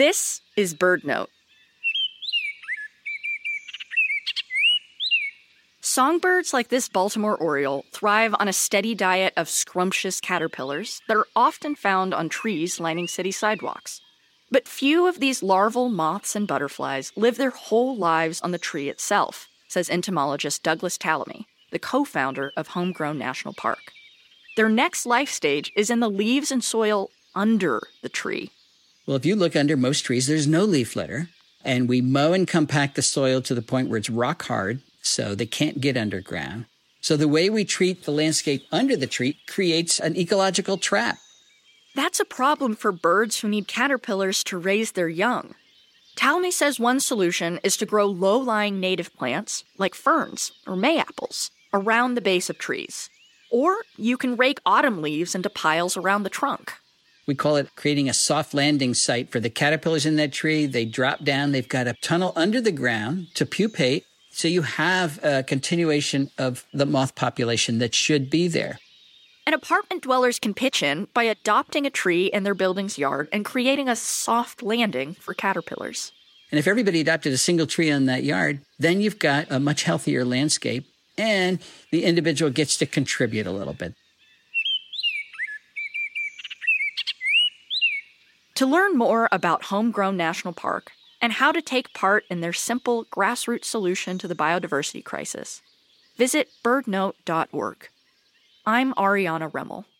This is BirdNote. Songbirds like this Baltimore oriole thrive on a steady diet of scrumptious caterpillars that are often found on trees lining city sidewalks. But few of these larval moths and butterflies live their whole lives on the tree itself, says entomologist Douglas Tallamy, the co-founder of Homegrown National Park. Their next life stage is in the leaves and soil under the tree. Well, if you look under most trees, there's no leaf litter, and we mow and compact the soil to the point where it's rock hard, so they can't get underground. So the way we treat the landscape under the tree creates an ecological trap. That's a problem for birds who need caterpillars to raise their young. Tallamy says one solution is to grow low-lying native plants, like ferns or mayapples, around the base of trees. Or you can rake autumn leaves into piles around the trunk. We call it creating a soft landing site for the caterpillars in that tree. They drop down. They've got a tunnel under the ground to pupate. So you have a continuation of the moth population that should be there. And apartment dwellers can pitch in by adopting a tree in their building's yard and creating a soft landing for caterpillars. And if everybody adopted a single tree on that yard, then you've got a much healthier landscape, and the individual gets to contribute a little bit. To learn more about Homegrown National Park and how to take part in their simple grassroots solution to the biodiversity crisis, visit birdnote.org. I'm Ariana Remmel.